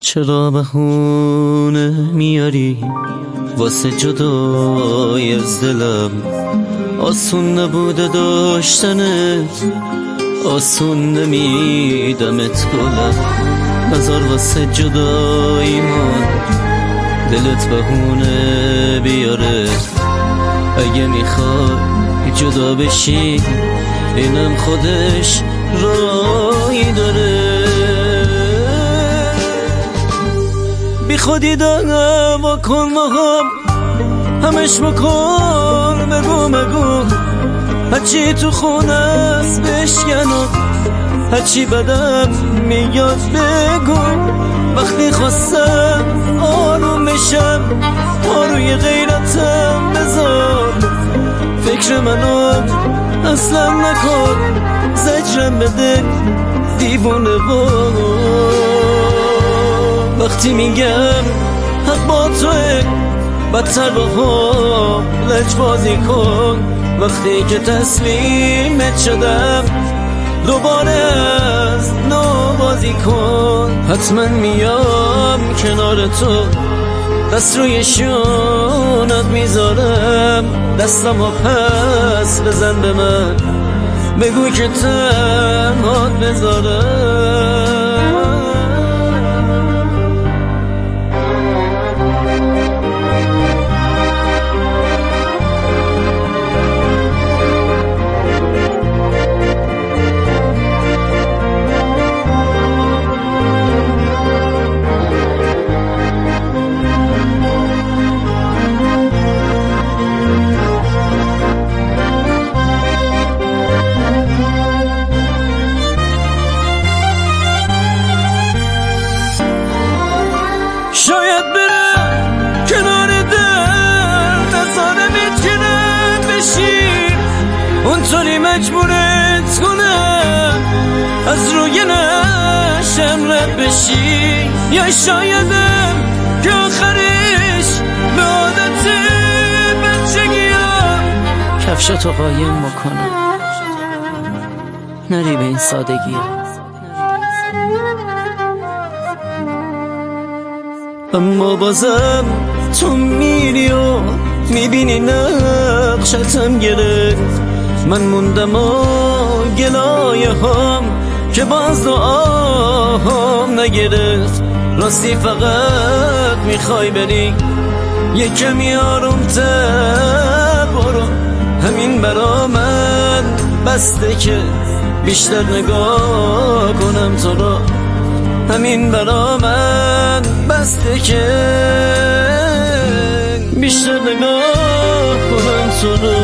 چرا بهونه میاری واسه جدای از دلم؟ آسون نبوده داشتنت، آسون نمیدمت گلم. نظر واسه جدایی من دلت بهونه بیاره. اگه میخوای جدا بشی اینم خودش رایی داره. بی خودی دعوا کن با هم، همش بکن بگو هرچی تو خونه است بشکنم، هرچی بدم میاد بگو. وقتی خواستم آروم بشم روی غیرتم بذار. فکر منو اصلا نکن، زجرم بده دیوونه وقتی میگم حق با توه بدتر با هم لجبازی کن. وقتی که تسلیمت شدم دوباره از نو بازی کن. حتما میام کنار تو، دست روی شونت میذارم. دستمو پس بزن به من، بگو که تنهات بذارم. شاید برم کنار در نظاره میتونم بشی، اونطوری مجبورت کنم از روی نشم رد بشی. یا شایدم که آخرش به عادت بچگیم کفشاتو قایم بکنم، نری به این سادگی. اما بازم تو میری و میبینی نقشتم گرفت. من موندم و گلایه هم که باز دعاهم نگرفت. راستی فقط میخوای بری یه کمی آرومتر برو. همین برا من بسته که بیشتر نگاه کنم تو رو. همین برا من بسته که بیشتر نگاه کنم تو رو.